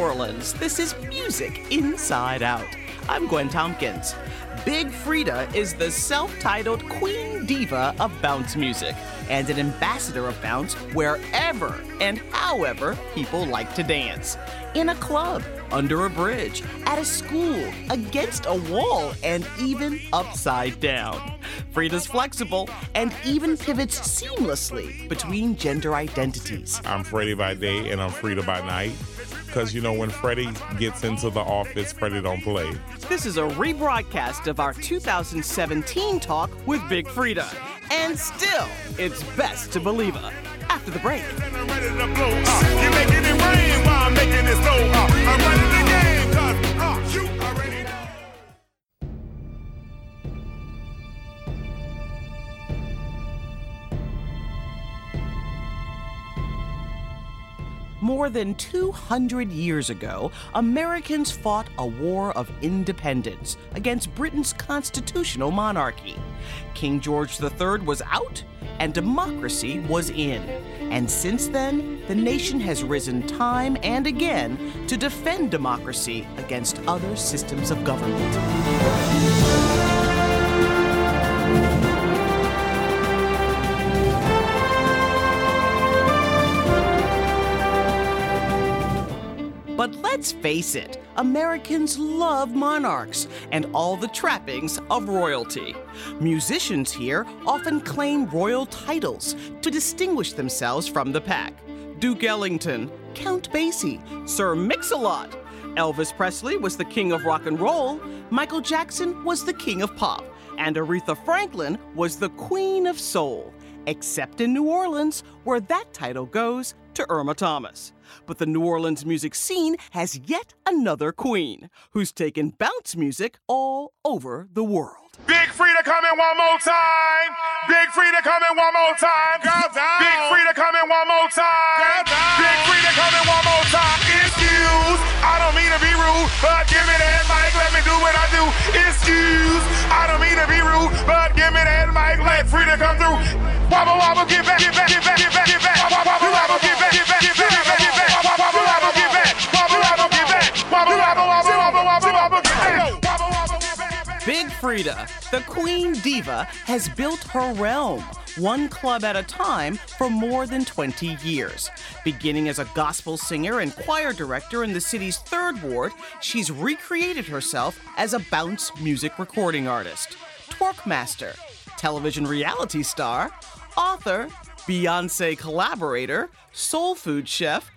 Orleans, this is Music Inside Out. I'm Gwen Tompkins. Big Freedia is the self-titled queen diva of bounce music and an ambassador of bounce wherever and however people like to dance. In a club, under a bridge, at a school, against a wall, and even upside down. Freedia's flexible and even pivots seamlessly between gender identities. I'm Freddie by day and I'm Freedia by night. Because, you know, when Freddie gets into the office, Freddie don't play. This is a rebroadcast of our 2017 talk with Big Freedia. And still, it's best to believe her. After the break. I'm ready to blow up. You're making it rain while I'm making it slow up. I'm running the game, cause you already know. More than 200 years ago, Americans fought a war of independence against Britain's constitutional monarchy. King George III was out and democracy was in. And since then, the nation has risen time and again to defend democracy against other systems of government. But let's face it, Americans love monarchs and all the trappings of royalty. Musicians here often claim royal titles to distinguish themselves from the pack. Duke Ellington, Count Basie, Sir Mix-a-Lot. Elvis Presley was the king of rock and roll, Michael Jackson was the king of pop, and Aretha Franklin was the queen of soul. Except in New Orleans, where that title goes to Irma Thomas. But the New Orleans music scene has yet another queen, who's taken bounce music all over the world. Big Freedia coming one more time. Big Freedia coming one more time. Girl down. Big Freedia coming one more time. Girl down. Big Freedia coming one more time. Excuse, I don't mean to be rude, but give me that mic, let me do what I do. Excuse, I don't mean to be rude, but give me that mic, let Freedia come through. Wobble, wobble, get back, get back, get back, get back, get back. Wobble, wobble, wobble, get back, get back, get back, get back, get back. Wobble, wobble, wobble, get back. Wobble, wobble, get back. Wobble, wobble, wobble, wobble, wobble, wobble, get back. Wobble, wobble, get back. Big Freedia, the queen diva, has built her realm, one club at a time, for more than 20 years. Beginning as a gospel singer and choir director in the city's 3rd Ward, she's recreated herself as a bounce music recording artist, twerk master, television reality star, author, Beyoncé collaborator, soul food chef,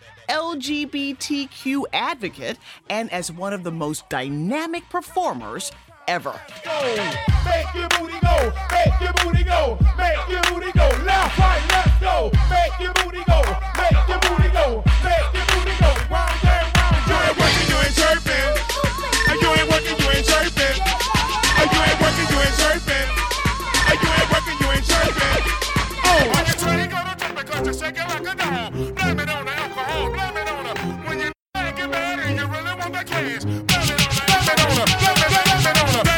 LGBTQ advocate, and as one of the most dynamic performers ever. Go, make your booty go, make your booty go, make your booty go, left, right, let's go, make your booty go, make your booty go, make your booty go, round and round. You ain't working, you ain't chirping. You ain't working, you ain't chirping. You ain't working, you ain't chirping. You ain't working, you ain't chirping. Oh, when you drink, go to trip because you shake it like a dog. Blame it on the alcohol, blame it on the when you get mad and you really want the cash. Blame it on the, blame it on the, blame it on the.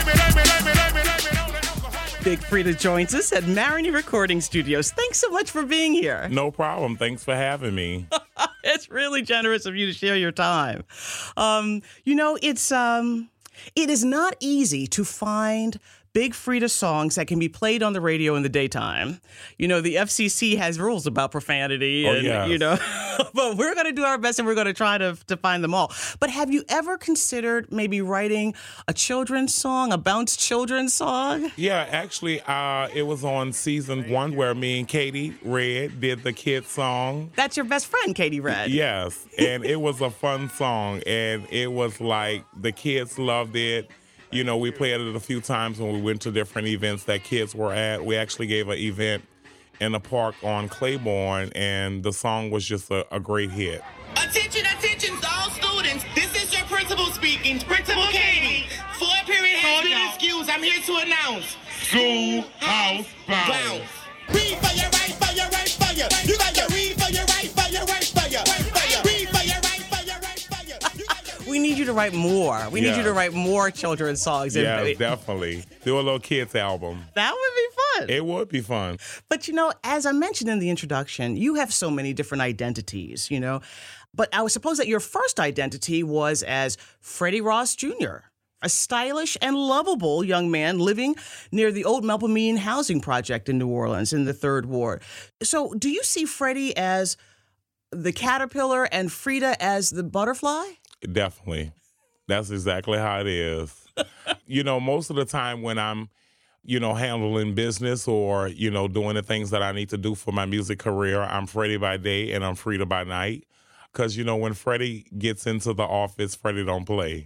Big Freedia joins us at Marigny Recording Studios. Thanks so much for being here. No problem. Thanks for having me. It's really generous of you to share your time. You know, it is not easy to find Big Freedia songs that can be played on the radio in the daytime. You know, the FCC has rules about profanity, and yes. you know, but we're going to do our best and we're going to try to find them all. But have you ever considered maybe writing a children's song, a bounce children's song? Yeah, actually, it was on season 1 where me and Katie Red did the kids song. That's your best friend, Katie Red. Yes, and it was a fun song, and it was like the kids loved it. You know, we played it a few times when we went to different events that kids were at. We actually gave an event in a park on Claiborne, and the song was just a great hit. Attention, attention, all students. This is your principal speaking, Principal Katie. 4th period has been excused. I'm here to announce Schoolhouse Bounce. Read for your right, for your right, for your. You got to read for your right, for your right, for your. Read for your right, for your right, for your. We need you to write more. We need you to write more children's songs. Yeah, definitely. Do a little kids album. That would be fun. It would be fun. But, as I mentioned in the introduction, you have so many different identities, But I would suppose that your first identity was as Freddie Ross Jr., a stylish and lovable young man living near the old Melpomene housing project in New Orleans in the 3rd Ward. So do you see Freddie as the caterpillar and Frida as the butterfly? Definitely. That's exactly how it is. Most of the time when I'm, handling business or, doing the things that I need to do for my music career, I'm Freddie by day and I'm Frida by night. Because, when Freddie gets into the office, Freddie don't play.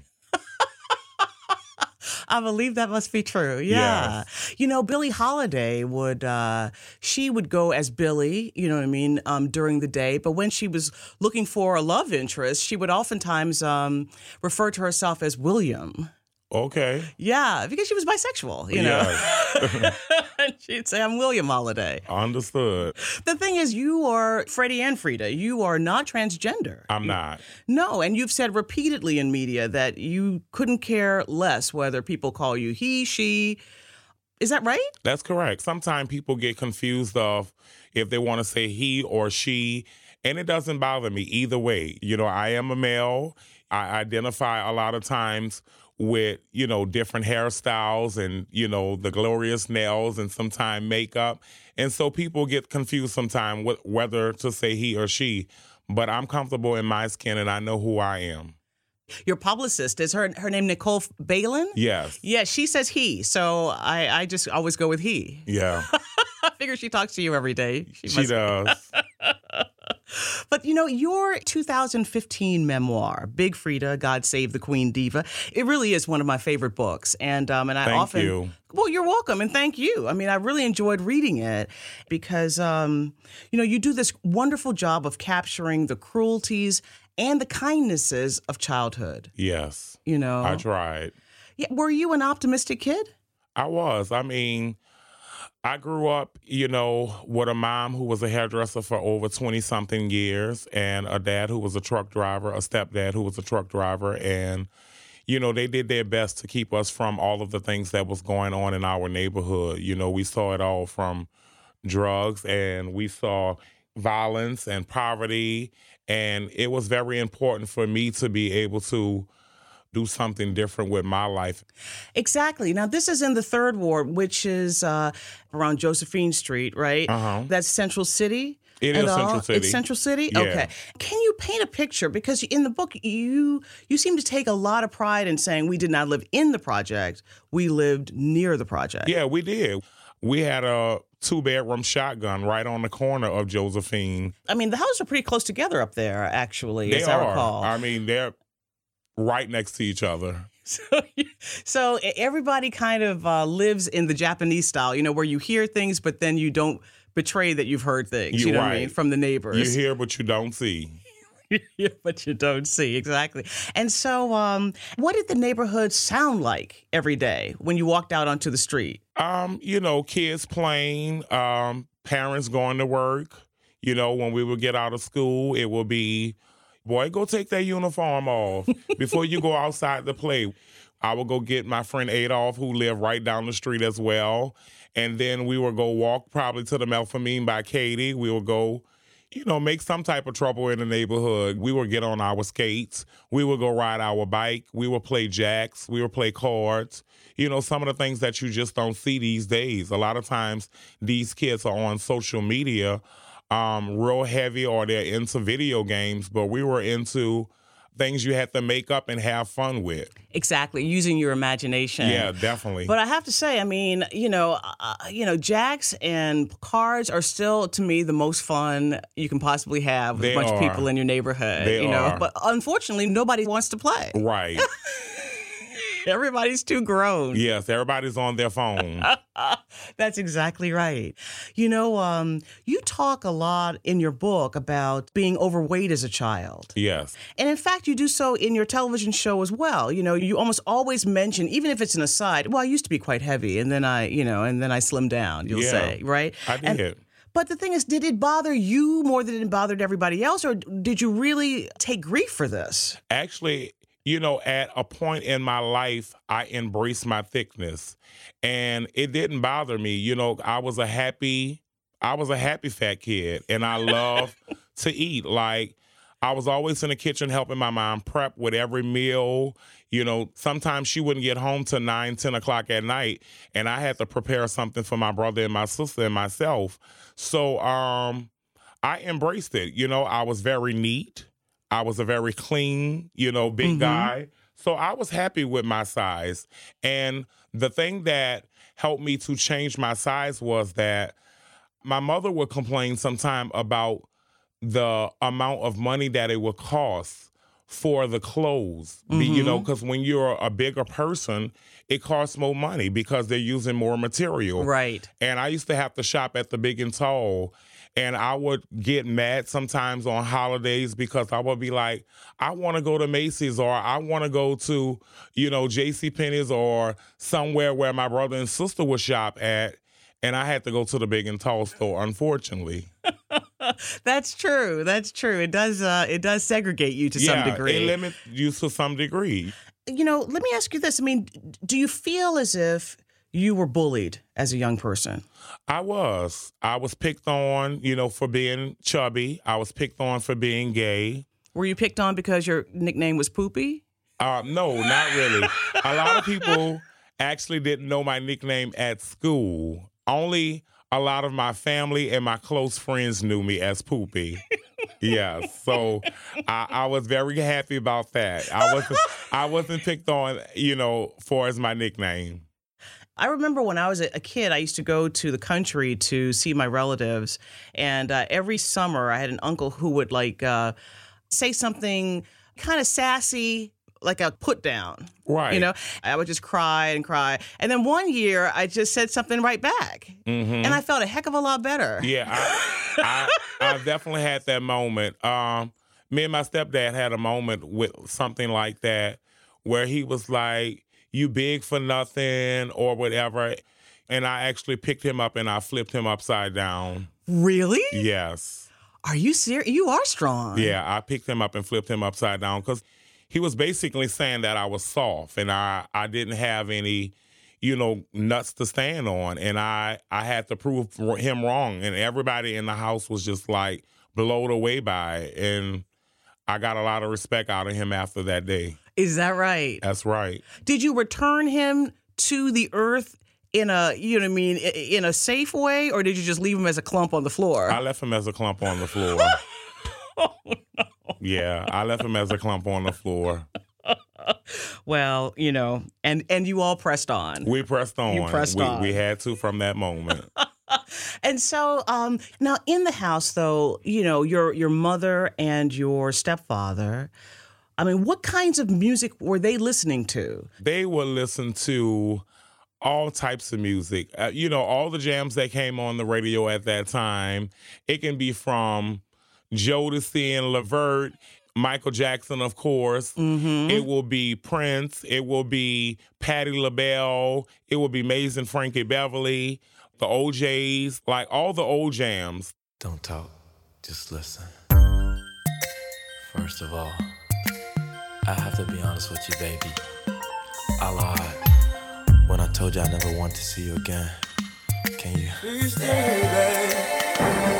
I believe that must be true. Yeah. Yes. Billie Holiday she would go as Billie, during the day. But when she was looking for a love interest, she would oftentimes refer to herself as William. Okay. Yeah, because she was bisexual, Yes. And she'd say, I'm William Holiday. Understood. The thing is, you are Freddie and Frida. You are not transgender. I'm not. No, and you've said repeatedly in media that you couldn't care less whether people call you he, she. Is that right? That's correct. Sometimes people get confused of if they want to say he or she, and it doesn't bother me either way. I am a male. I identify a lot of times with, different hairstyles and, the glorious nails and sometimes makeup. And so people get confused sometimes with whether to say he or she. But I'm comfortable in my skin and I know who I am. Your publicist, is her name Nicole Balin? Yes. Yeah, she says he. So I just always go with he. Yeah. I figure she talks to you every day. She does. But, your 2015 memoir, Big Frida, God Save the Queen Diva, it really is one of my favorite books. And I Thank often... you. Well, you're welcome, and thank you. I mean, I really enjoyed reading it because, you do this wonderful job of capturing the cruelties and the kindnesses of childhood. Yes. I tried. Yeah, were you an optimistic kid? I was. I grew up, with a mom who was a hairdresser for over 20-something years and a dad who was a truck driver, a stepdad who was a truck driver. And, they did their best to keep us from all of the things that was going on in our neighborhood. We saw it all from drugs and we saw violence and poverty. And it was very important for me to be able to do something different with my life. Exactly. Now, this is in the 3rd Ward, which is around Josephine Street, right? Uh-huh. That's Central City. It is Central City. It's Central City? Yeah. Okay. Can you paint a picture? Because in the book, you seem to take a lot of pride in saying we did not live in the project. We lived near the project. Yeah, we did. We had a 2-bedroom shotgun right on the corner of Josephine. I mean, the houses are pretty close together up there, actually, They as are. I recall. They're right next to each other. So everybody kind of lives in the Japanese style, where you hear things, but then you don't betray that you've heard things, You're what I right. mean, from the neighbors. You hear, but you don't see. Yeah, but you don't see, exactly. And so what did the neighborhood sound like every day when you walked out onto the street? Kids playing, parents going to work. When we would get out of school, it would be, boy, go take that uniform off before you go outside to play. I would go get my friend Adolph, who lived right down the street as well. And then we would go walk probably to the Melpomene by Katie. We would go, make some type of trouble in the neighborhood. We would get on our skates. We would go ride our bike. We would play jacks. We would play cards. Some of the things that you just don't see these days. A lot of times these kids are on social media real heavy or they're into video games, but we were into things you had to make up and have fun with. Exactly, using your imagination. Yeah, definitely. But I have to say, I mean, jacks and cards are still, to me, the most fun you can possibly have with a bunch of people in your neighborhood. They are. But unfortunately, nobody wants to play. Right. Everybody's too grown. Yes, everybody's on their phone. That's exactly right. You talk a lot in your book about being overweight as a child. Yes. And in fact, you do so in your television show as well. You almost always mention, even if it's an aside, well, I used to be quite heavy and then I slimmed down, you'll say, right? I did. But the thing is, did it bother you more than it bothered everybody else, or did you really take grief for this? Actually, at a point in my life, I embraced my thickness, and it didn't bother me. I was a happy fat kid, and I love to eat. Like, I was always in the kitchen helping my mom prep with every meal. Sometimes she wouldn't get home till 9, 10 o'clock at night, and I had to prepare something for my brother and my sister and myself. So I embraced it. I was very neat. I was a very clean, big guy. So I was happy with my size. And the thing that helped me to change my size was that my mother would complain sometime about the amount of money that it would cost for the clothes, because when you're a bigger person, it costs more money because they're using more material. Right. And I used to have to shop at the Big and Tall, and I would get mad sometimes on holidays because I would be like, I want to go to Macy's, or I want to go to, JCPenney's or somewhere where my brother and sister would shop at, and I had to go to the Big and Tall store, unfortunately. That's true. It does segregate you to some degree. It limits you to some degree. Let me ask you this. I mean, do you feel as if you were bullied as a young person? I was picked on, for being chubby. I was picked on for being gay. Were you picked on because your nickname was Poopy? No, not really. A lot of people actually didn't know my nickname at school. Only a lot of my family and my close friends knew me as Poopy. Yeah, so I was very happy about that. I wasn't picked on, for as my nickname. I remember when I was a kid, I used to go to the country to see my relatives, and every summer I had an uncle who would say something kind of sassy, like a put down. Right. I would just cry and cry. And then one year I just said something right back. Mm-hmm. And I felt a heck of a lot better. Yeah, I definitely had that moment. Me and my stepdad had a moment with something like that where he was like, you big for nothing or whatever. And I actually picked him up and I flipped him upside down. Really? Yes. Are you serious? You are strong. Yeah, I picked him up and flipped him upside down because he was basically saying that I was soft and I didn't have any, nuts to stand on. And I had to prove him wrong. And everybody in the house was just like blown away by it. And I got a lot of respect out of him after that day. Is that right? That's right. Did you return him to the earth in a, in a safe way, or did you just leave him as a clump on the floor? I left him as a clump on the floor. Oh, no. Yeah, I left him as a clump on the floor. Well, and you all pressed on. We pressed on. You pressed on. We had to from that moment. And so now in the house, though, your mother and your stepfather, I mean, what kinds of music were they listening to? They would listen to all types of music. All the jams that came on the radio at that time. It can be from Jodeci and LeVert, Michael Jackson, of course. Mm-hmm. It will be Prince. It will be Patti LaBelle. It will be Maze and Frankie Beverly, the OJs, like all the old jams. Don't talk, just listen. First of all, I have to be honest with you, baby. I lied when I told you I never want to see you again. Can you? Please stay, baby.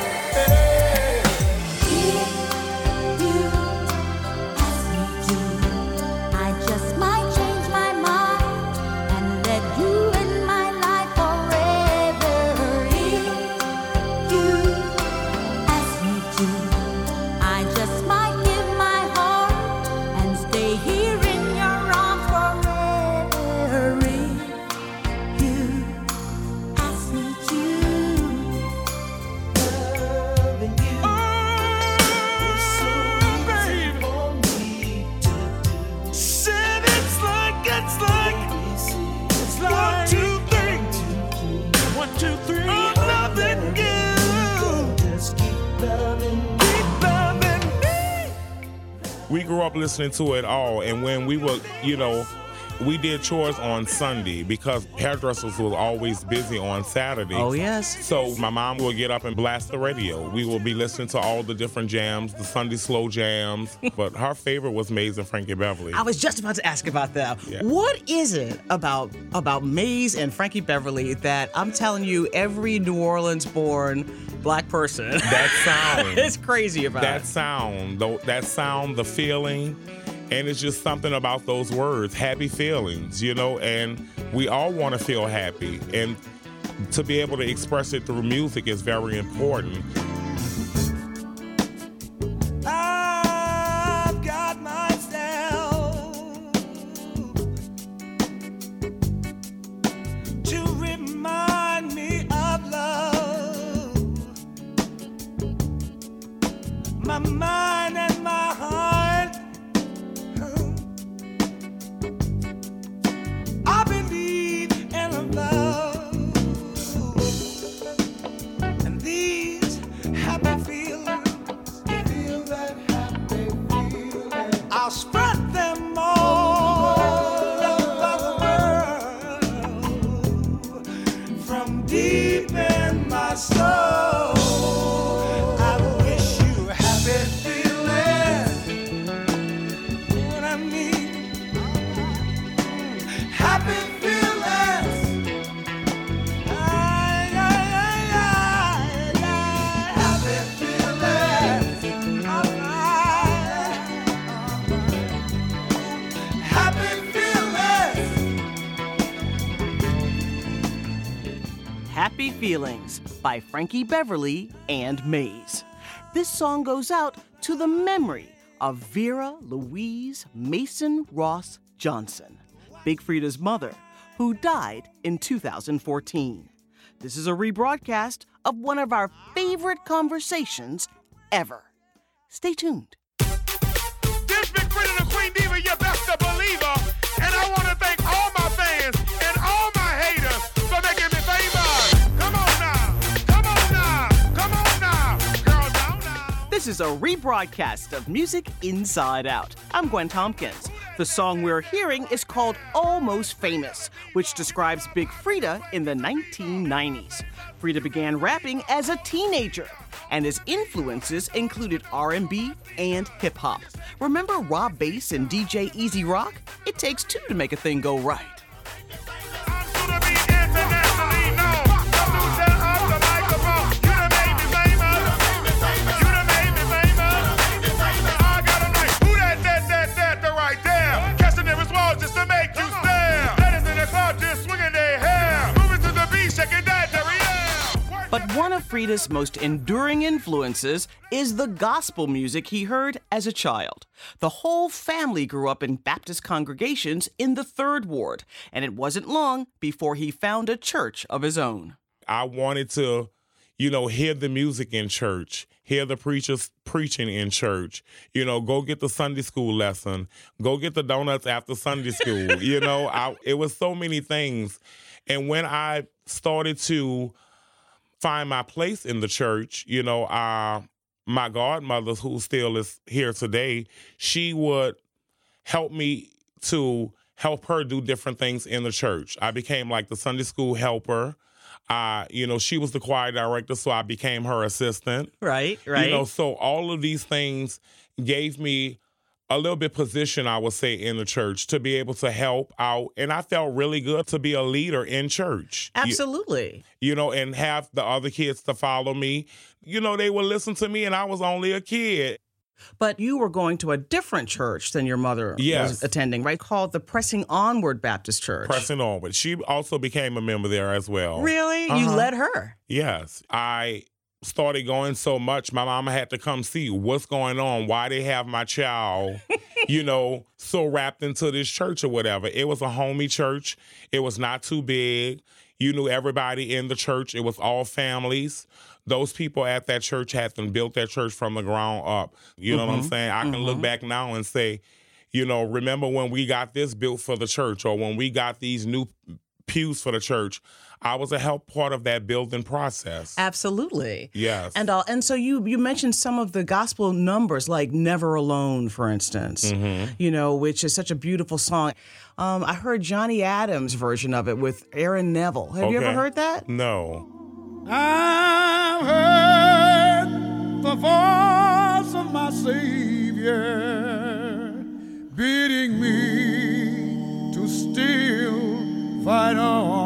We grew up listening to it all, and when we were, we did chores on Sunday because hairdressers was always busy on Saturday. Oh, yes. So my mom will get up and blast the radio. We will be listening to all the different jams, the Sunday slow jams. But her favorite was Maze and Frankie Beverly. I was just about to ask about that. Yeah. What is it about Maze and Frankie Beverly that I'm telling you, every New Orleans-born black person That sound. is crazy about? That sound, the feeling, and it's just something about those words, happy feelings, and we all want to feel happy, and to be able to express it through music is very important. I've got myself to remind me of love. My mind and my heart, I believe in love. And these happy feelings, feel that happy feeling, I'll spread them all over the world from deep in my soul. I wish you happy feelings. What I mean, happy feelings. Happy feelings. Happy feelings. Happy Feelings by Frankie Beverly and Maze. This song goes out to the memory of Vera Louise Mason Ross Johnson, Big Frida's mother, who died in 2014. This is a rebroadcast of one of our favorite conversations ever. Stay tuned. This Big Frida the Queen Diva, you best to believe her. And I want to thank all my fans and all my haters for making me famous. Come on now. Come on now. Come on now. Girl, down now. This is a rebroadcast of Music Inside Out. I'm Gwen Tompkins. The song we're hearing is called Almost Famous, which describes Big Frida in the 1990s. Frida began rapping as a teenager, and his influences included R&B and hip-hop. Remember Rob Bass and DJ Easy Rock? It takes two to make a thing go right. I'm gonna be internationally known. Don't set up the microphone. You done made me famous. You done made me famous. I got a night. Who that right there? Catching the response just to make you stare. Ladies in the club just swinging their hair. Moving to the beat, shaking that derriere. But one of Frida's most enduring influences is the gospel music he heard as a child. The whole family grew up in Baptist congregations in the Third Ward, and it wasn't long before he found a church of his own. I wanted to, hear the music in church, hear the preachers preaching in church, go get the Sunday school lesson, go get the donuts after Sunday school. It was so many things. And when I started to find my place in the church, my godmother, who still is here today, she would help me to help her do different things in the church. I became like the Sunday school helper. She was the choir director, so I became her assistant. Right. So all of these things gave me a little bit position, I would say, in the church to be able to help out. And I felt really good to be a leader in church. Absolutely. And have the other kids to follow me. They would listen to me and I was only a kid. But you were going to a different church than your mother was attending, right? Called the Pressing Onward Baptist Church. Pressing Onward. She also became a member there as well. Really? You led her? Yes. I started going so much, my mama had to come see what's going on, why they have my child, so wrapped into this church or whatever. It was a homey church. It was not too big. You knew everybody in the church. It was all families. Those people at that church had built that church from the ground up. You know what I'm saying? I can look back now and say, remember when we got this built for the church, or when we got these new pews for the church, I was a help part of that building process. Absolutely. Yes. And so you mentioned some of the gospel numbers, like Never Alone, for instance, which is such a beautiful song. I heard Johnny Adams' version of it with Aaron Neville. Have you ever heard that? No. I've heard the voice of my Savior bidding me to still fight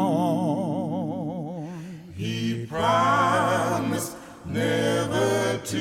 on. He promised never to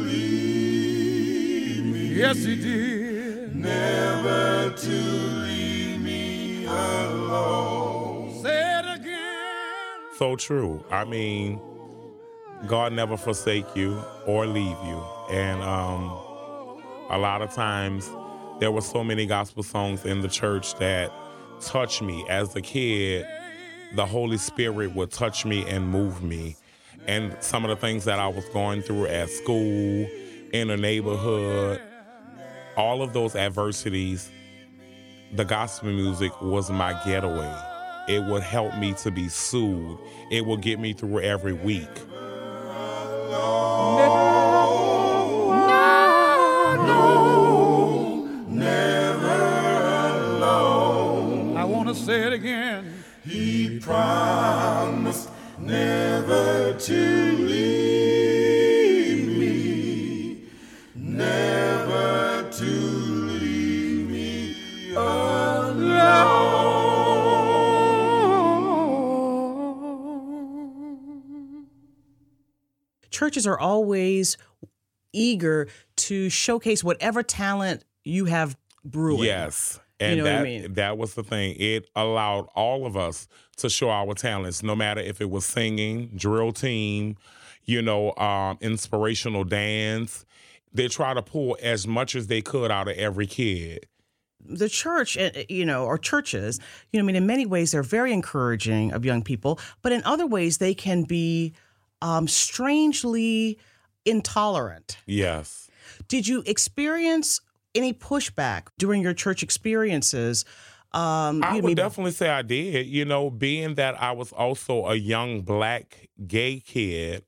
leave me. Yes, he did. Never to leave me alone. Say it again. So true. I mean, God never forsake you or leave you. And a lot of times there were so many gospel songs in the church that touched me. As a kid, the Holy Spirit would touch me and move me. And some of the things that I was going through at school, in the neighborhood, all of those adversities, the gospel music was my getaway. It would help me to be soothed. It would get me through every week. Say it again. He promised never to leave me, never to leave me alone. Churches are always eager to showcase whatever talent you have brewing. Yes. And you know what I mean? That was the thing. It allowed all of us to show our talents, no matter if it was singing, drill team, inspirational dance. They try to pull as much as they could out of every kid. The church, or churches, in many ways they're very encouraging of young people, but in other ways they can be strangely intolerant. Yes. Did you experience any pushback during your church experiences? I would definitely say I did. Being that I was also a young black gay kid,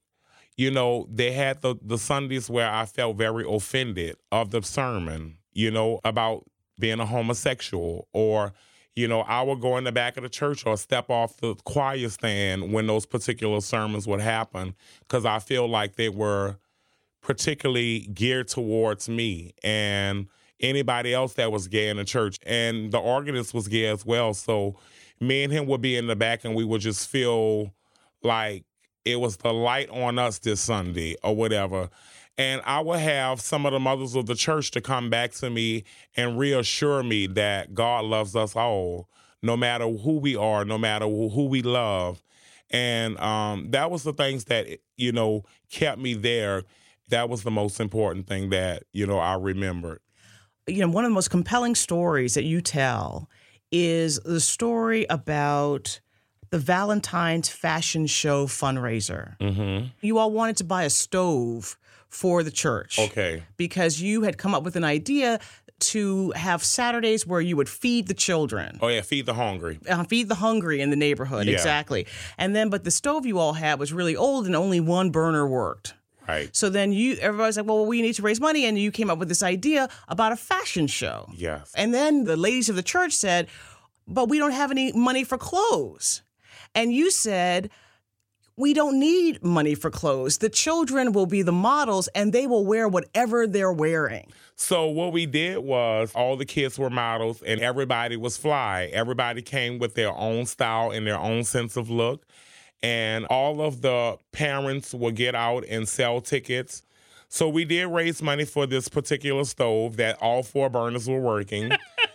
they had the Sundays where I felt very offended of the sermon, about being a homosexual, or, I would go in the back of the church or step off the choir stand when those particular sermons would happen, because I feel like they were particularly geared towards me and anybody else that was gay in the church. And the organist was gay as well. So me and him would be in the back and we would just feel like it was the light on us this Sunday or whatever. And I would have some of the mothers of the church to come back to me and reassure me that God loves us all, no matter who we are, no matter who we love. And that was the things that, kept me there. That was the most important thing that, I remembered. One of the most compelling stories that you tell is the story about the Valentine's fashion show fundraiser. Mm-hmm. You all wanted to buy a stove for the church. Okay. Because you had come up with an idea to have Saturdays where you would feed the children. Oh, yeah, feed the hungry. Feed the hungry in the neighborhood, yeah. Exactly. But the stove you all had was really old and only one burner worked. Right. So then everybody's like, well, we need to raise money. And you came up with this idea about a fashion show. Yes. And then the ladies of the church said, but we don't have any money for clothes. And you said, we don't need money for clothes. The children will be the models and they will wear whatever they're wearing. So what we did was all the kids were models and everybody was fly. Everybody came with their own style and their own sense of look. And all of the parents would get out and sell tickets. So we did raise money for this particular stove that all 4 burners were working.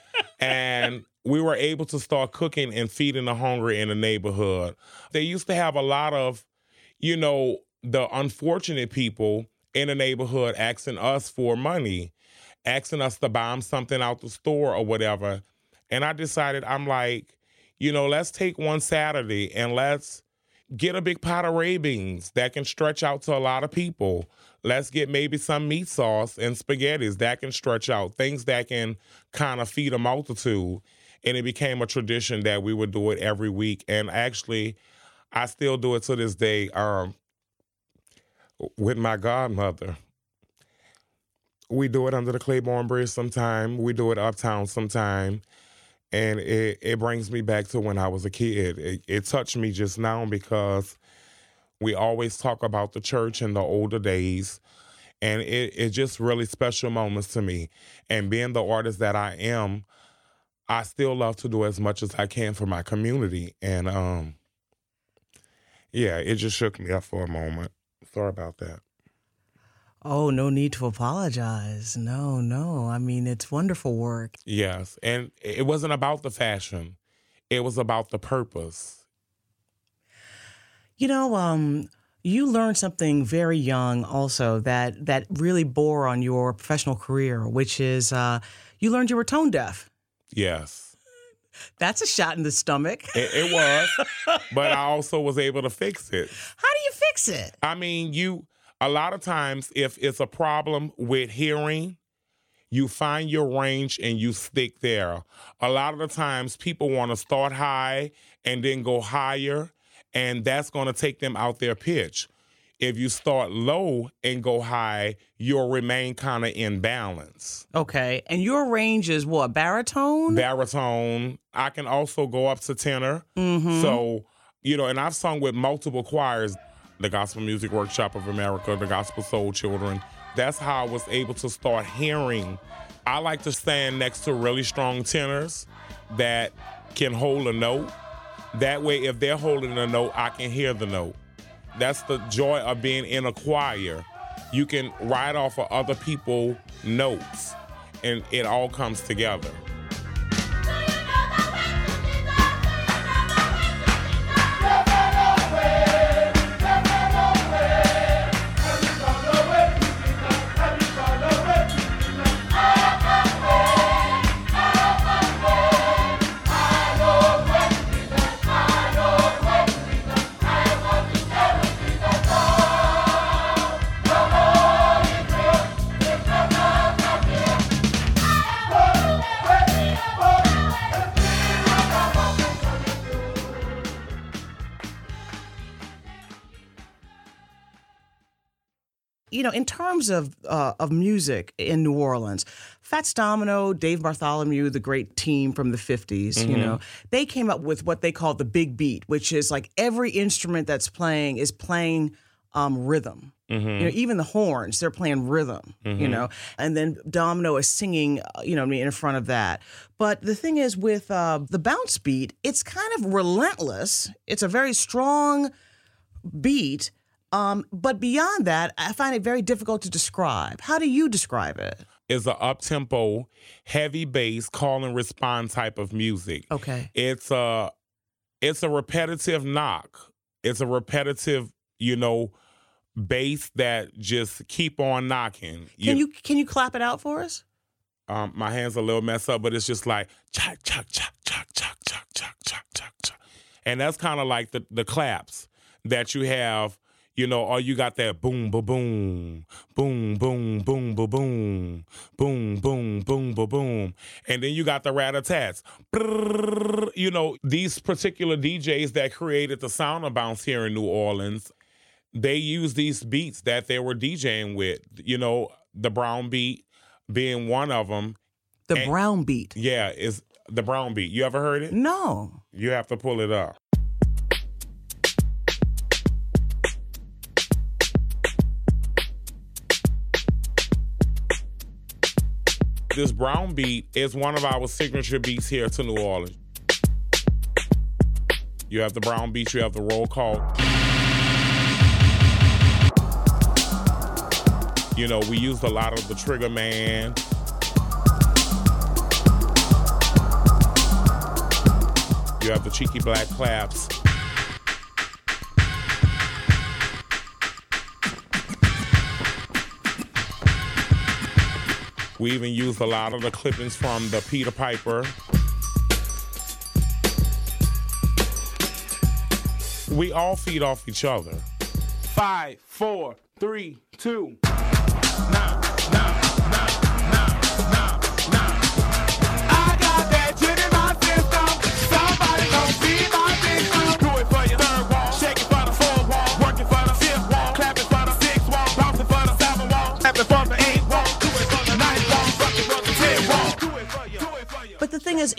And we were able to start cooking and feeding the hungry in the neighborhood. They used to have a lot of, the unfortunate people in the neighborhood asking us for money, asking us to buy them something out the store or whatever. And I decided, I'm like, let's take one Saturday and let's get a big pot of Ray beans that can stretch out to a lot of people. Let's get maybe some meat sauce and spaghettis that can stretch out, things that can kind of feed a multitude. And it became a tradition that we would do it every week. And actually, I still do it to this day with my godmother. We do it under the Claiborne Bridge sometime. We do it uptown sometime. And it brings me back to when I was a kid. It touched me just now because we always talk about the church in the older days. And it's just really special moments to me. And being the artist that I am, I still love to do as much as I can for my community. And, yeah, it just shook me up for a moment. Sorry about that. Oh, no need to apologize. No. I mean, it's wonderful work. Yes, and it wasn't about the fashion. It was about the purpose. You know, you learned something very young also that really bore on your professional career, which is you learned you were tone deaf. Yes. That's a shot in the stomach. It was, but I also was able to fix it. How do you fix it? I mean, a lot of times if it's a problem with hearing, you find your range and you stick there. A lot of the times people want to start high and then go higher, and that's going to take them out their pitch. If you start low and go high, you'll remain kind of in balance. Okay. And your range is what, baritone? Baritone. I can also go up to tenor. Mm-hmm. So, and I've sung with multiple choirs, the Gospel Music Workshop of America, the Gospel Soul Children. That's how I was able to start hearing. I like to stand next to really strong tenors that can hold a note. That way, if they're holding a note, I can hear the note. That's the joy of being in a choir. You can ride off of other people's notes, and it all comes together. In terms of music in New Orleans, Fats Domino, Dave Bartholomew, the great team from the 50s, Mm-hmm. They came up with what they call the big beat, which is like every instrument that's playing is playing rhythm. Mm-hmm. Even the horns, they're playing rhythm, Mm-hmm. and then Domino is singing, in front of that. But the thing is with the bounce beat, it's kind of relentless. It's a very strong beat. But beyond that, I find it very difficult to describe. How do you describe it? It's an up-tempo, heavy bass, call and respond type of music. Okay. It's a repetitive knock. It's a repetitive, bass that just keep on knocking. Can you clap it out for us? My hands are a little messed up, but it's just like chak chak chak chak chak chak chak chak chak chak, and that's kind of like the claps that you have. Or you got that boom, ba boom, boom, boom, boom, ba boom, boom, boom, boom, ba boom. And then you got the rat-a-tats. These particular DJs that created the sound of bounce here in New Orleans, they use these beats that they were DJing with. The brown beat being one of them. The brown beat? Yeah, is the brown beat. You ever heard it? No. You have to pull it up. This brown beat is one of our signature beats here to New Orleans. You have the brown beat, you have the roll call. We used a lot of the Trigger Man. You have the cheeky black claps. We even used a lot of the clippings from the Peter Piper. We all feed off each other. 5, 4, 3, 2. Nah, nah, nah, nah, nah, nah. I got that shit in my system.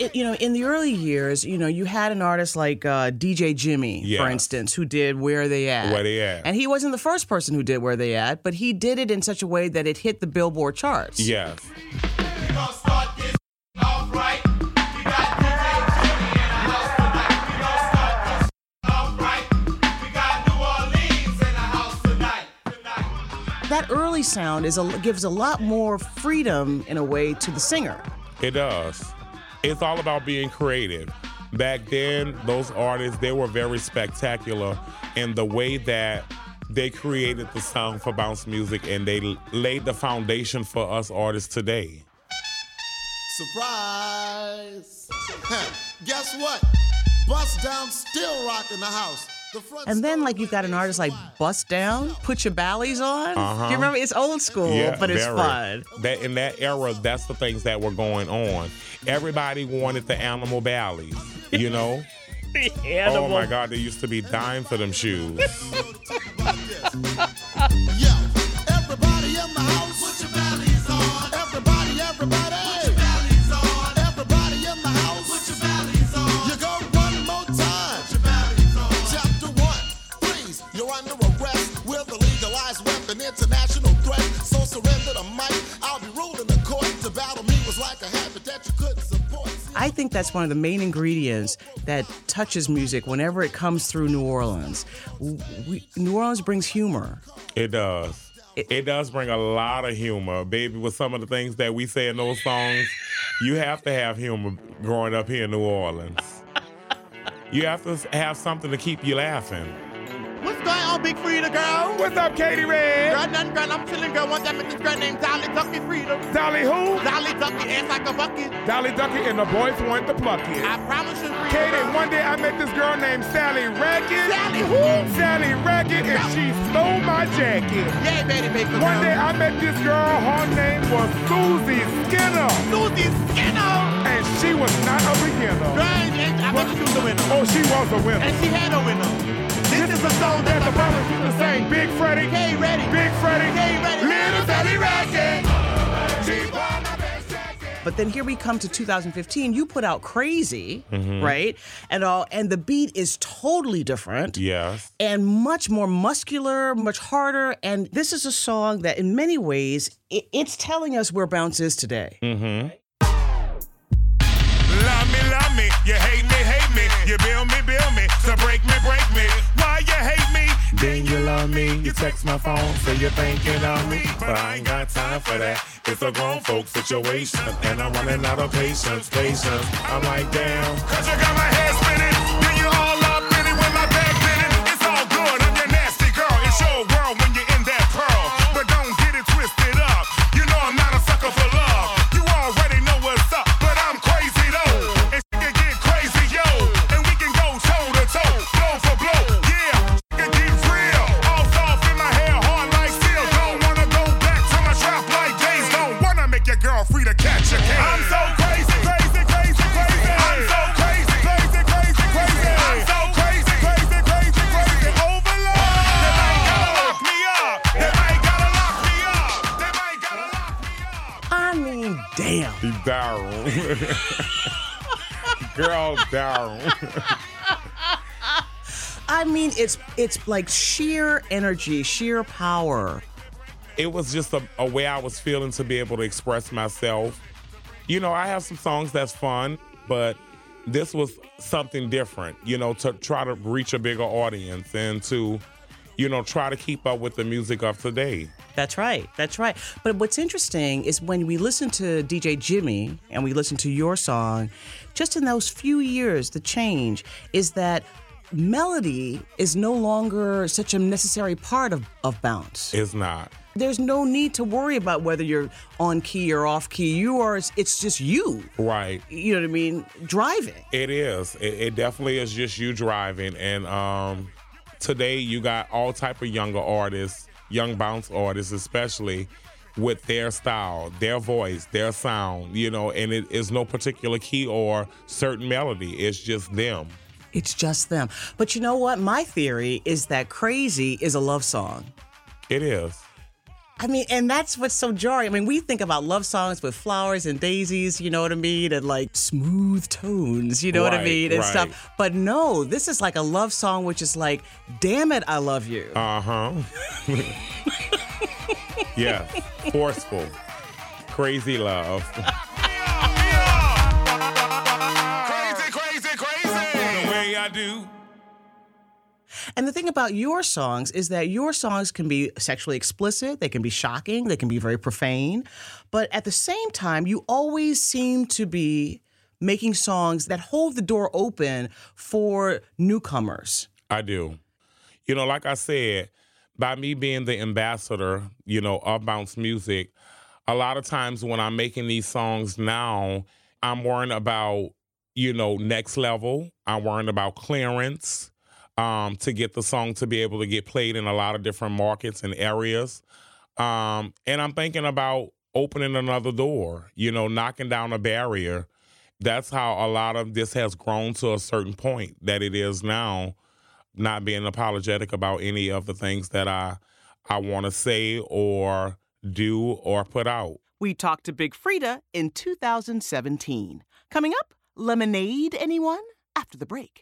in the early years, you had an artist like DJ Jimmy, for instance, who did Where They At. Where They At. And he wasn't the first person who did Where They At, but he did it in such a way that it hit the Billboard charts. Yes. We gonna start this off right. We got DJ Jimmy in the house tonight. We gonna start this off right. We got New Orleans in the house tonight. That early sound gives a lot more freedom, in a way, to the singer. It does. It's all about being creative. Back then, those artists, they were very spectacular in the way that they created the sound for bounce music, and they laid the foundation for us artists today. Surprise! Guess what? Bust Down still rocking the house. And then, you've got an artist like Bust Down, Put Your Ballies On. Do you remember? It's old school, but it's fun. In that era, that's the things that were going on. Everybody wanted the Animal Ballies, Animal. Oh, my God, they used to be dying for them shoes. Yo, everybody in the house, put your ballies on. Everybody. Put your ballies on. Everybody in the house, put your ballies on. You go one more time. Put your ballies on. Chapter 1, please, you're under arrest with a legalized weapon, international threat. So surrender the mic. I'll be ruling the court. To battle me was like a habit that you couldn't support. I think that's one of the main ingredients that touches music whenever it comes through New Orleans. New Orleans brings humor. It does. It does bring a lot of humor, baby. With some of the things that we say in those songs, you have to have humor growing up here in New Orleans. You have to have something to keep you laughing. What's going on, Big Frida, girl? What's up, Katie Red? Girl, nothing, girl. I'm chilling, girl. One time with this girl named Dolly Ducky Frida. Dolly who? Dolly Ducky, ass like a bucket. Dolly Ducky and the boys want to pluck it. I promise you, Frida. Katie, girl. one day I met this girl named Sally Raggett. Sally who? Sally Raggett, and she stole my jacket. Yeah, baby, baby. One day I met this girl, her name was Susie Skinner. Susie Skinner. And she was not a beginner. Girl, and I bet you was a winner. Oh, she was a winner. And she had a winner. This is a song There's that a brother used to sing, Big Freddie, Hey, ready. Big Freddie, Hey, ready. Little Sally Raggett. She bought my best jacket. But then here we come to 2015. You put out Crazy, right? And the beat is totally different. Yes. And much more muscular, much harder. And this is a song that in many ways, it's telling us where bounce is today. Mm-hmm. Love me, you hate me, you build me, so break me, why you hate me? Then you love me, you text my phone, say you're thinking of me, but I ain't got time for that. It's a grown folk situation, and I'm running out of patience. I'm like, damn. Cause you got my head spinning, then you all up in it with my back spinning. It's all good, I'm your nasty girl, it's your world when you're in that pearl, but don't get it twisted up, you know I'm not a sucker for love, you already know what's up, but I'm crazy though. Free to catch a case. I'm so crazy. I'm so crazy. I'm so crazy. Overload. They might gotta lock me up. I mean, damn. Down. Girl, down. I mean, it's like sheer energy, sheer power. It was just a way I was feeling to be able to express myself. You know, I have some songs that's fun, but this was something different, to try to reach a bigger audience and to, try to keep up with the music of today. That's right. But what's interesting is when we listen to DJ Jimmy and we listen to your song, just in those few years, the change is that melody is no longer such a necessary part of bounce. It's not. There's no need to worry about whether you're on key or off key. It's just you. Right. You know what I mean? Driving. It is. It definitely is just you driving. And today you got all type of younger artists, young bounce artists especially, with their style, their voice, their sound, and it is no particular key or certain melody. It's just them. It's just them. But you know what? My theory is that Crazy is a love song. It is. I mean, and that's what's so jarring. I mean, we think about love songs with flowers and daisies, you know what I mean? And like smooth tones, you know what I Right, mean? And right. stuff. But no, this is like a love song, which is like, damn it, I love you. Uh-huh. Yeah, forceful, crazy love. Crazy. The way I do. And the thing about your songs is that your songs can be sexually explicit, they can be shocking, they can be very profane. But at the same time, you always seem to be making songs that hold the door open for newcomers. I do. You know, like I said, by me being the ambassador, you know, of Bounce Music, a lot of times when I'm making these songs now, I'm worrying about, you know, next level. I'm worrying about clearance to get the song to be able to get played in a lot of different markets and areas. And I'm thinking about opening another door, you know, knocking down a barrier. That's how a lot of this has grown to a certain point that it is now, not being apologetic about any of the things that I want to say or do or put out. We talked to Big Frida in 2017. Coming up, Lemonade, anyone? After the break.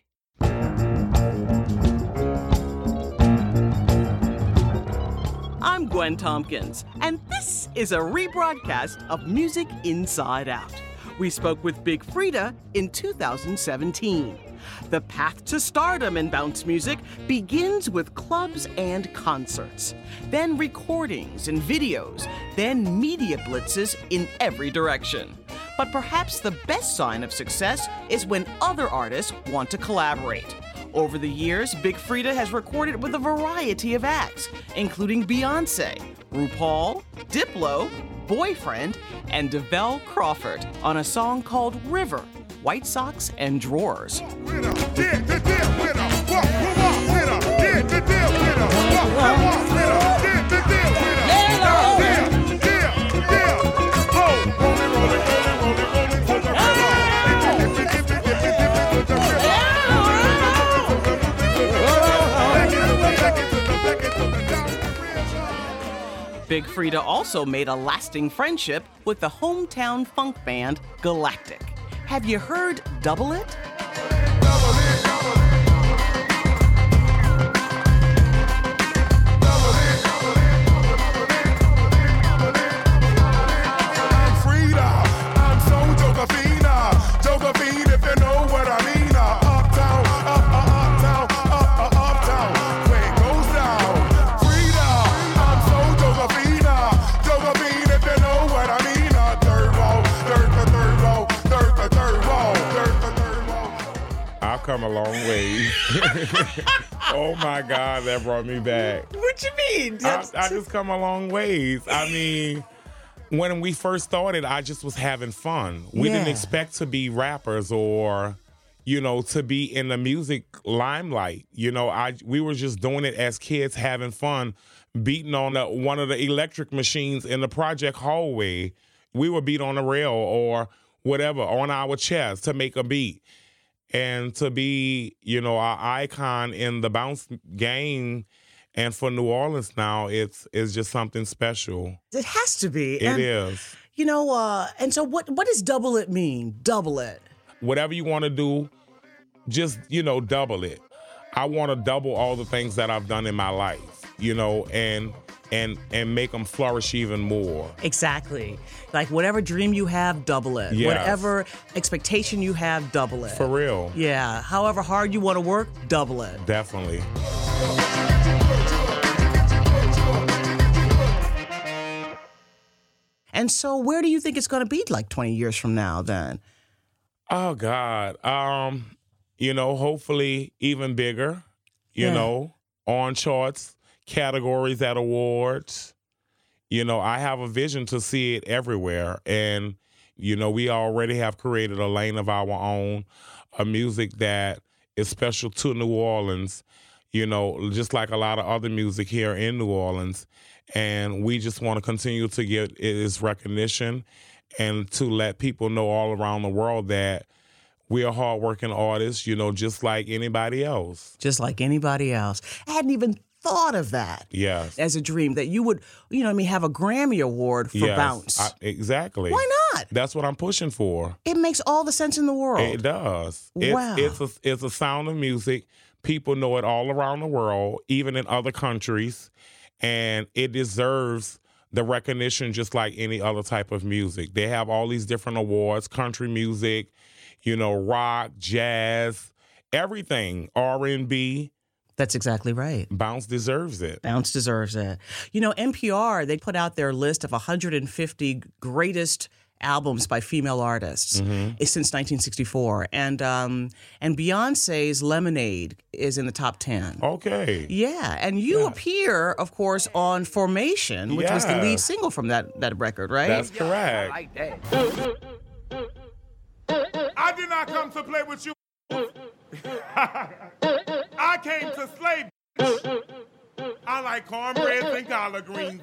I'm Gwen Tompkins, and this is a rebroadcast of Music Inside Out. We spoke with Big Frida in 2017. The path to stardom in bounce music begins with clubs and concerts, then recordings and videos, then media blitzes in every direction. But perhaps the best sign of success is when other artists want to collaborate. Over the years, Big Frida has recorded with a variety of acts, including Beyoncé, RuPaul, Diplo, Boyfriend, and DeVell Crawford on a song called River, White Socks and Drawers. Big Frida also made a lasting friendship with the hometown funk band Galactic. Have you heard Double It? Come a long way. Oh my God, that brought me back. What you mean? I just come a long ways. I mean, when we first started, I just was having fun. We didn't expect to be rappers or, you know, to be in the music limelight. You know, we were just doing it as kids, having fun, beating on one of the electric machines in the project hallway. We would beat on the rail or whatever on our chest to make a beat. And to be, you know, our icon in the bounce game and for New Orleans now, it's just something special. It has to be. It is. You know, and so what does Double It mean? Double it. Whatever you want to do, just, you know, double it. I want to double all the things that I've done in my life, you know, and make them flourish even more. Exactly. Like whatever dream you have, double it. Yes. Whatever expectation you have, double it. For real. Yeah. However hard you want to work, double it. Definitely. And so where do you think it's going to be like 20 years from now then? Oh, God. You know, hopefully even bigger, you know, on charts. Categories at awards. You know, I have a vision to see it everywhere. And, you know, we already have created a lane of our own, a music that is special to New Orleans, you know, just like a lot of other music here in New Orleans. And we just want to continue to get its recognition and to let people know all around the world that we are hardworking artists, you know, just like anybody else. Just like anybody else. I hadn't even thought of that Yes. as a dream, that you would, have a Grammy Award for Yes. Bounce. Exactly. Why not? That's what I'm pushing for. It makes all the sense in the world. It does. Wow. It's a sound of music. People know it all around the world, even in other countries, and it deserves the recognition just like any other type of music. They have all these different awards: country music, rock, jazz, everything, R&B. That's exactly right. Bounce deserves it. Bounce deserves it. NPR, they put out their list of 150 greatest albums by female artists since 1964. And Beyonce's Lemonade is in the top 10. Okay. Yeah, and you appear, of course, on Formation, which was the lead Yes. single from that record, right? That's correct. I did not come to play with you. I came to slay. I like cornbreads and collard greens.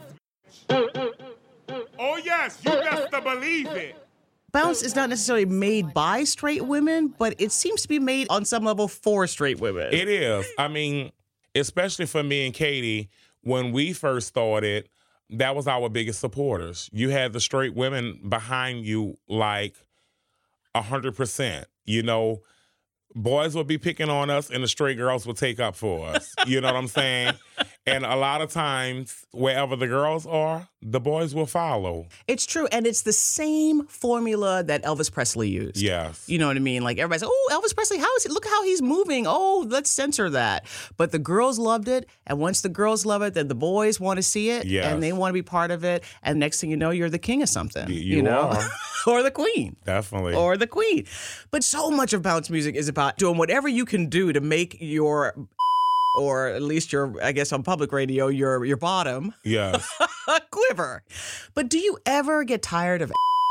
Oh yes, you best to believe it. Bounce is not necessarily made by straight women, but it seems to be made on some level for straight women. It is. I mean, especially for me and Katie, when we first started, that was our biggest supporters. You had the straight women behind you like 100%. Boys would be picking on us and the straight girls would take up for us. You know what I'm saying? And a lot of times, wherever the girls are, the boys will follow. It's true, and it's the same formula that Elvis Presley used. Yes. You know what I mean? Like everybody's, oh, Elvis Presley, how is it? Look how he's moving. Oh, let's censor that. But the girls loved it, and once the girls love it, then the boys want to see it, Yes. and they want to be part of it. And next thing you know, you're the king of something. You are. Or the queen. Definitely. Or the queen. But so much of bounce music is about doing whatever you can do to make your, or at least your, I guess on public radio, your bottom Yes. quiver. But do you ever get tired of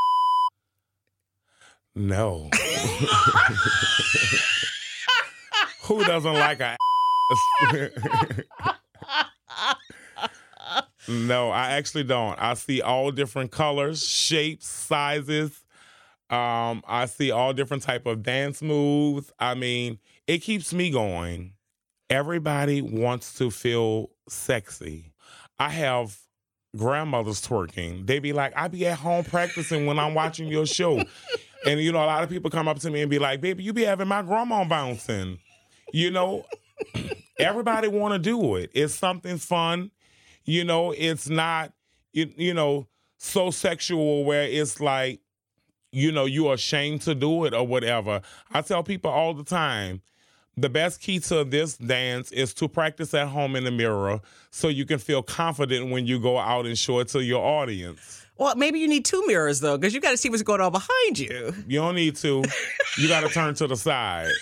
No. Who doesn't like a No, I actually don't. I see all different colors, shapes, sizes. I see all different type of dance moves. I mean, it keeps me going. Everybody wants to feel sexy. I have grandmothers twerking. They be like, I be at home practicing when I'm watching your show. And, a lot of people come up to me and be like, baby, you be having my grandma bouncing. Everybody want to do it. It's something fun. It's not, so sexual where it's like, you're ashamed to do it or whatever. I tell people all the time, the best key to this dance is to practice at home in the mirror so you can feel confident when you go out and show it to your audience. Well, maybe you need two mirrors, though, because you got to see what's going on behind you. You don't need to. You got to turn to the side.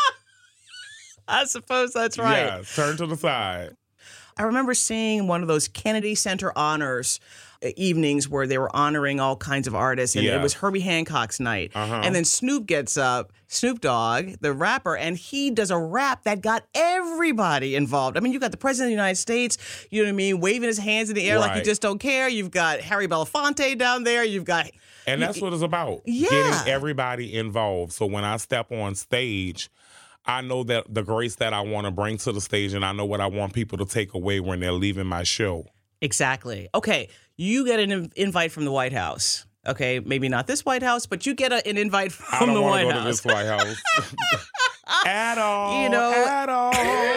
I suppose that's right. Yeah, turn to the side. I remember seeing one of those Kennedy Center honors evenings where they were honoring all kinds of artists, and it was Herbie Hancock's night. And then Snoop gets up, Snoop Dogg, the rapper, and he does a rap that got everybody involved. I mean, you got the President of the United States, you know what I mean, waving his hands in the air like he just don't care. You've got Harry Belafonte down there. You've got... And that's what it's about. Yeah. Getting everybody involved. So when I step on stage, I know that the grace that I want to bring to the stage, and I know what I want people to take away when they're leaving my show. Exactly. Okay, you get an invite from the White House. Okay, maybe not this White House, but you get an invite from the White House. I don't want to go to this White House. At all. At all.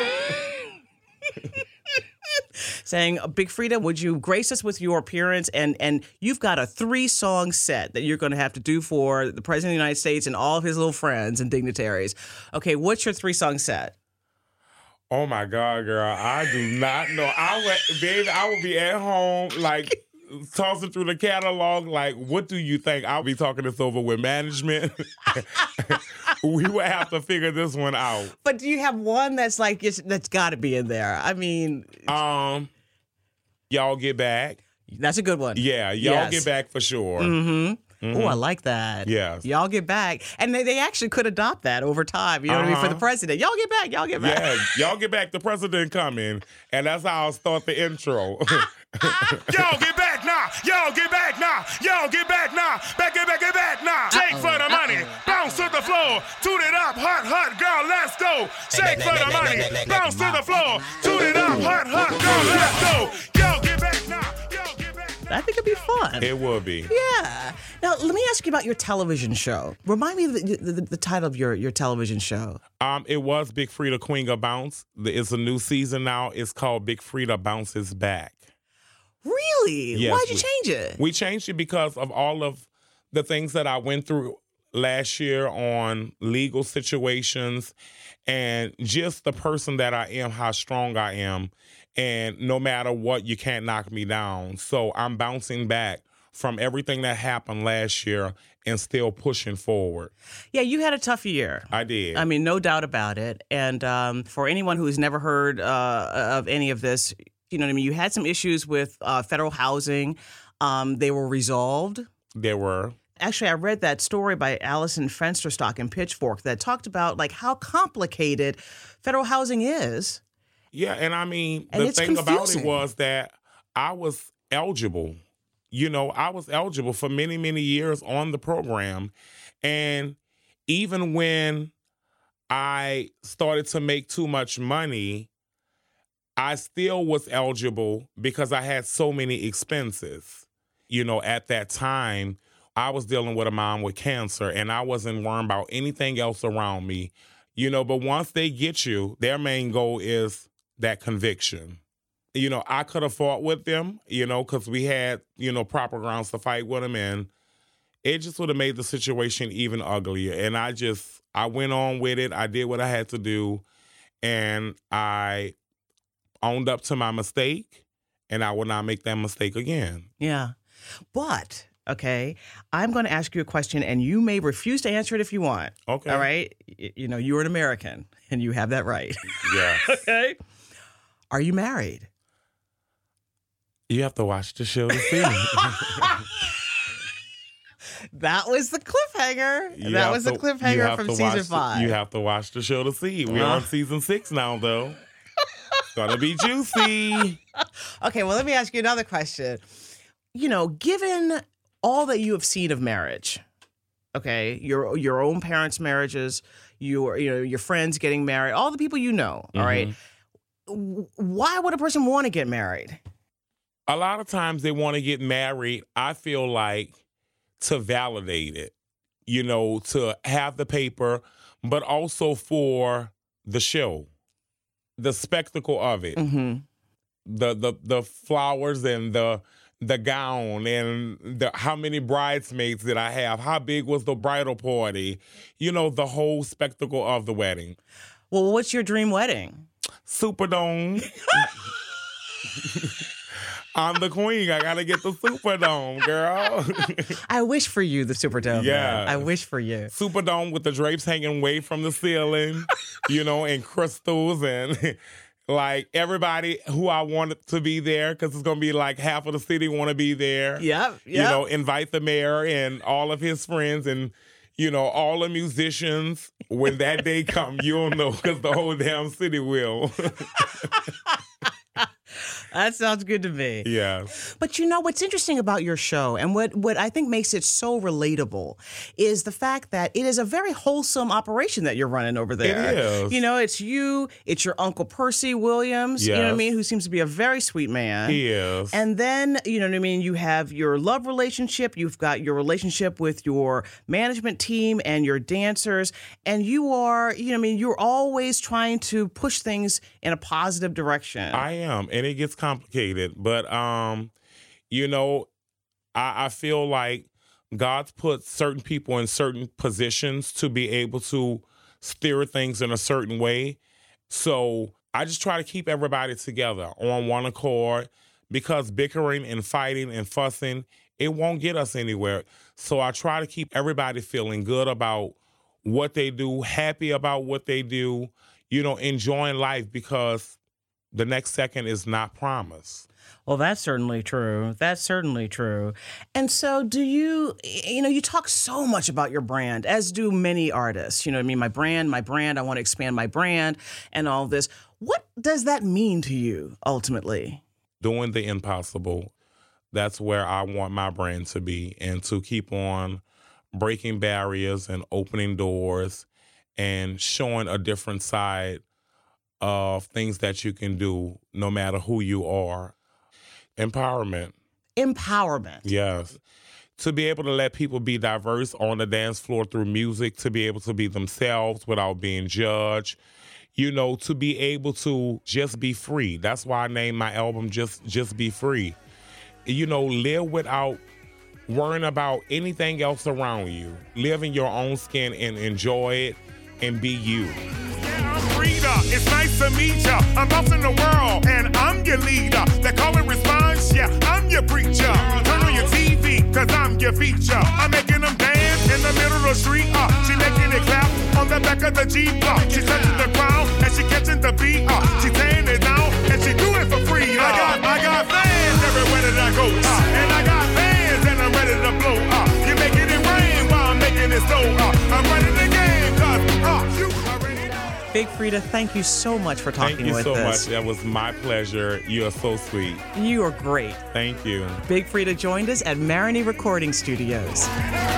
Saying, Big Freedia, would you grace us with your appearance? And you've got a 3-song set that you're going to have to do for the President of the United States and all of his little friends and dignitaries. Okay, what's your 3-song set? Oh my God, girl. I do not know. I will be at home, like, tossing through the catalog, like, what do you think? I'll be talking this over with management. We will have to figure this one out. But do you have one that's like, that's got to be in there? I mean... Y'all Get Back. That's a good one. Yeah, Y'all Get Back for sure. Mm-hmm. Oh, I like that. Yes. Y'all Get Back. And they actually could adopt that over time, you know what I mean, for the president. Y'all get back, y'all get back. Yeah, Y'all Get Back, the president coming. And that's how I'll start the intro. Y'all get back now. Y'all get back now. Y'all get back back now. Back now. Shake for the money. Bounce to the floor. Toot it up, hot, girl, let's go. Shake for the money. Bounce to the floor. Toot it up, hot, girl, let's go. Yo, get back now. I think it'd be fun. It will be. Yeah. Now, let me ask you about your television show. Remind me of the title of your television show. It was Big Frida Queen of Bounce. It's a new season now. It's called Big Frida Bounces Back. Really? Yes, Why'd you change it? We changed it because of all of the things that I went through last year on legal situations and just the person that I am, how strong I am. And no matter what, you can't knock me down. So I'm bouncing back from everything that happened last year and still pushing forward. Yeah, you had a tough year. I did. I mean, no doubt about it. And for anyone who's never heard of any of this, you know what I mean? You had some issues with federal housing. They were resolved. There were. Actually, I read that story by Allison Fensterstock in Pitchfork that talked about like how complicated federal housing is. Yeah, and I mean, And the it's thing about confusing. it was that I was eligible. You know, I was eligible for many, many years on the program. And even when I started to make too much money, I still was eligible because I had so many expenses. You know, at that time, I was dealing with a mom with cancer, and I wasn't worrying about anything else around me. You know, but once they get you, their main goal is that conviction. You know, I could have fought with them, you know, because we had, you know, proper grounds to fight with them, and it just would have made the situation even uglier. And I went on with it. I did what I had to do, and I owned up to my mistake, and I will not make that mistake again. Yeah. But, okay, I'm going to ask you a question, and you may refuse to answer it if you want. Okay. All right? You know, you're an American, and you have that right. Yes. Okay? Are you married? You have to watch the show to see. That was the cliffhanger. You That have was the to- you cliffhanger have from to season watch 5. You have to watch the show to see. We're on season 6 now, though. It's gonna be juicy. Okay, well, let me ask you another question. You know, given all that you have seen of marriage, okay, your own parents' marriages, your friends getting married, all the people you know, all right, why would a person want to get married? A lot of times they want to get married, I feel like, to validate it, you know, to have the paper, but also for the show, the spectacle of it, the flowers and the gown and how many bridesmaids did I have? How big was the bridal party? You know, the whole spectacle of the wedding. Well, what's your dream wedding? Superdome. I'm the queen. I gotta get the Superdome, girl. I wish for you the Superdome. Yeah. man. I wish for you. Superdome with the drapes hanging way from the ceiling, you know, and crystals and like everybody who I wanted to be there, because it's gonna be like half of the city want to be there. Yep. You know, invite the mayor and all of his friends and, you know, all the musicians. When that day come, you'll know, because the whole damn city will. That sounds good to me. Yeah. But you know what's interesting about your show, and what I think makes it so relatable, is the fact that it is a very wholesome operation that you're running over there. It is. You know, it's you, it's your Uncle Percy Williams, you know what I Yes. mean, who seems to be a very sweet man. He is. And then, you know what I mean, you have your love relationship, you've got your relationship with your management team and your dancers, and you are, you know what I mean, you're always trying to push things in a positive direction. I am, and it gets complicated, but you know, I feel like God's put certain people in certain positions to be able to steer things in a certain way. So I just try to keep everybody together on one accord, because bickering and fighting and fussing, it won't get us anywhere. So I try to keep everybody feeling good about what they do, happy about what they do, you know, enjoying life, because the next second is not promised. Well, that's certainly true. That's certainly true. And so you know, you talk so much about your brand, as do many artists. You know what I mean? My brand, I want to expand my brand and all this. What does that mean to you ultimately? Doing the impossible. That's where I want my brand to be, and to keep on breaking barriers and opening doors and showing a different side of things that you can do no matter who you are. Empowerment. Empowerment. Yes. To be able to let people be diverse on the dance floor through music, to be able to be themselves without being judged, you know, to be able to just be free. That's why I named my album Just Be Free. You know, live without worrying about anything else around you. Live in your own skin and enjoy it and be you. It's nice to meet ya. I'm bossing the world, and I'm your leader. They call and response, yeah, I'm your preacher. Turn on your TV, cause I'm your feature. I'm making them dance in the middle of the street. She making it clap on the back of the Jeep. She touching the ground, and she catching the beat. She tearing it down, and she do it for free. I got fans everywhere that I go. And I got fans, and I'm ready to blow. You're making it rain while I'm making it snow. I'm running the game, cause you already know. Big Freedia, thank you so much for talking with us. Thank you so much. That was my pleasure. You are so sweet. You are great. Thank you. Big Freedia joined us at Maroney Recording Studios.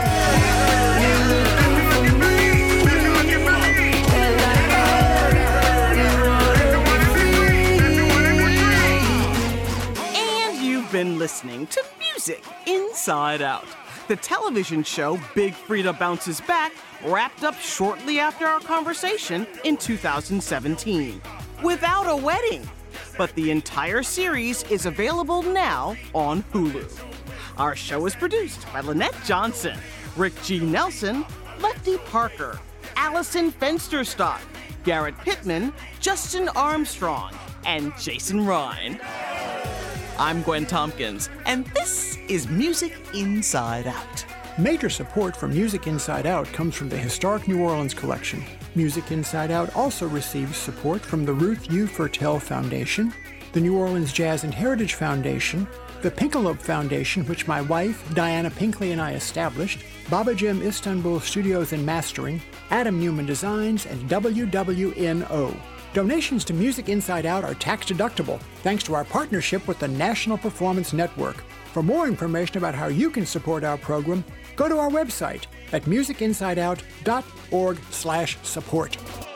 And you've been listening to Music Inside Out. The television show Big Freedia Bounces Back wrapped up shortly after our conversation in 2017, without a wedding. But the entire series is available now on Hulu. Our show is produced by Lynette Johnson, Rick G. Nelson, Lefty Parker, Allison Fensterstock, Garrett Pittman, Justin Armstrong, and Jason Ryan. I'm Gwen Tompkins, and this is Music Inside Out. Major support for Music Inside Out comes from the Historic New Orleans Collection. Music Inside Out also receives support from the Ruth U. Fertel Foundation, the New Orleans Jazz and Heritage Foundation, the Pinkalope Foundation, which my wife, Diana Pinkley, and I established, Baba Jim Istanbul Studios and Mastering, Adam Newman Designs, and WWNO. Donations to Music Inside Out are tax-deductible, thanks to our partnership with the National Performance Network. For more information about how you can support our program, go to our website at musicinsideout.org/support.